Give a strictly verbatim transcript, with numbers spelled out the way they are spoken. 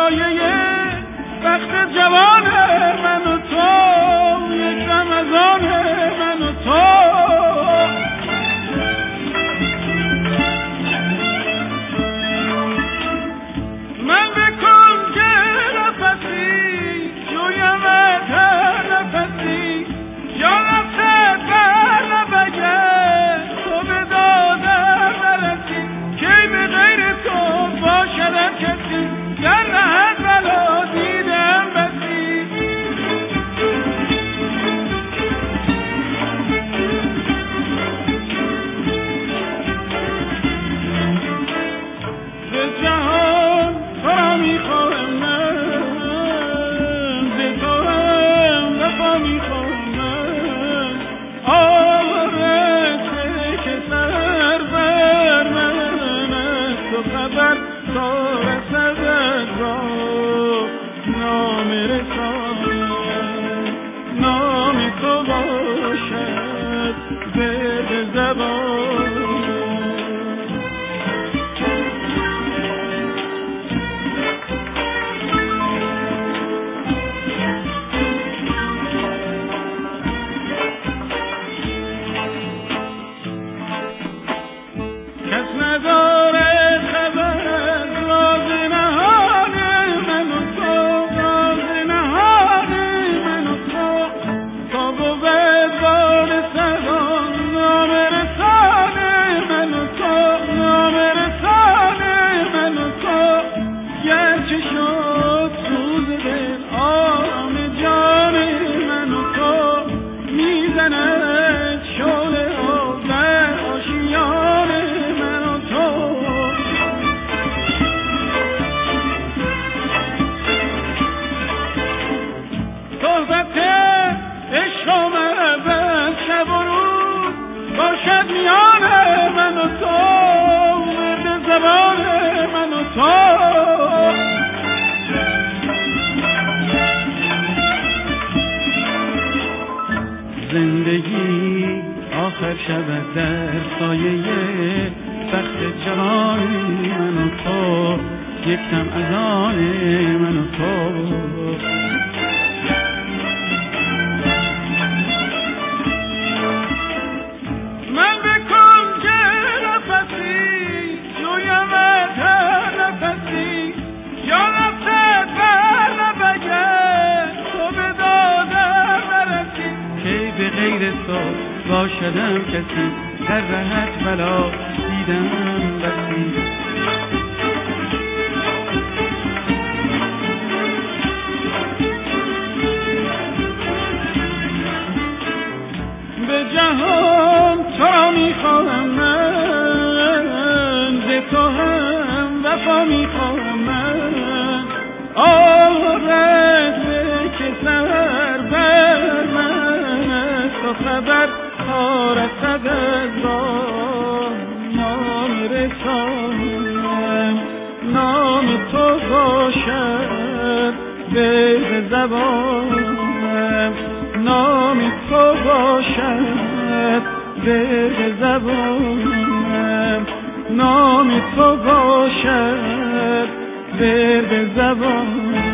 سایه وقت جوان من و تو، یک رمضان من و تو. من به کنج نفسی جویم در نفسی، یا رفته بر نبگه تو به دادم نرسی، کی به غیر تو باشدم کسی، در نهد بلا دیدم بسی. به جهان تو را میخواهم من، به تو هم وفا میخواهم من، آرزه که سر بر من از تو خبر تا رسد از راه نام رسانم، نام تو باشد به زبان. کس نداره خبر از راز نهان من و تو، راز نهان من و تو. تا بود بال سبان نام رسان من و تو، نام رسان من و تو. گرچه شد سوز دل آرام جان من و تو، میزند شعله ها در آشیان من و تو. صحبت عشق و محبت شب و روز باشد میان من و تو، ورد زبان من و تو. زندگی آخر شود در سایه بخت جوان من و تو، یک دم از آن من و تو. من به کنج نفسی جویم در نفسی، یا رفته بر نبگه تو به دادم نرسی، کی به غیر تو باشدم کسی، هر رهت بلا دیدم بسی. به جهان تو را میخواهم من، به تو هم وفا میخواهم من، آرزه که سر بر من از تو خبر تا رسد از راه نام رسانم، نام تو باشد به زبانم، نام تو باشد به زبانم، نام تو باشد به زبانم.